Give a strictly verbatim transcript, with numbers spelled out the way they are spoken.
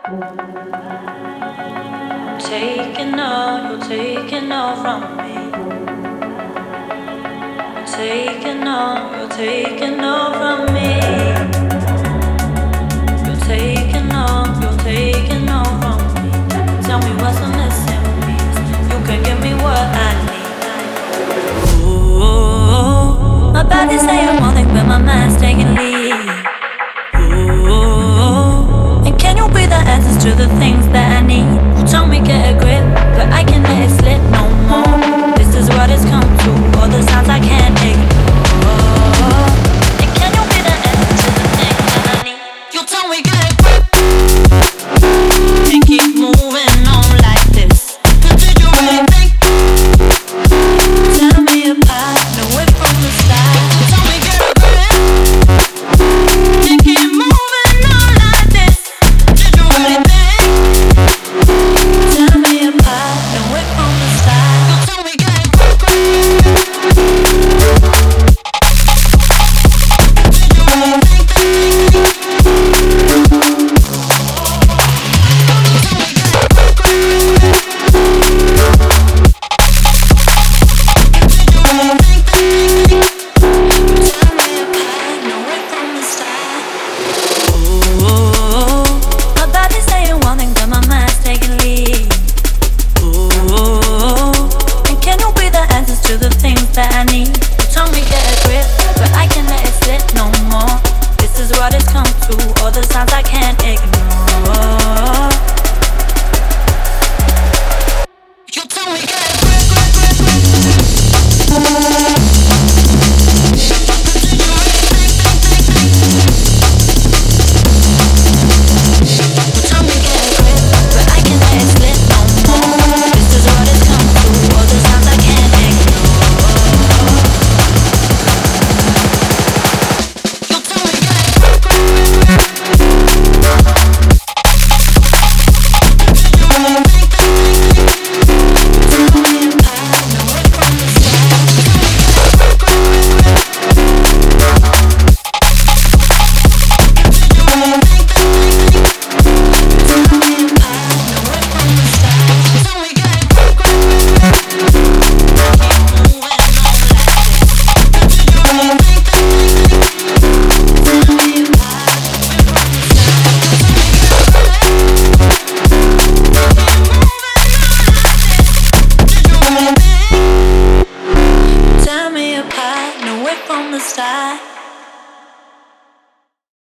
Taking all, you're taking all from me. Taking all, you're taking all from me. You're taking all, you're taking all from me. Tell me what's the missing piece. You can give me what I need. Ooh, my body's saying one thing, but my mind's taking lead. Ooh, and can you be the answers to the things that I need? You tell me get a grip, but I can't let it slip no more. This is what it's come to, all the signs I can't ignore.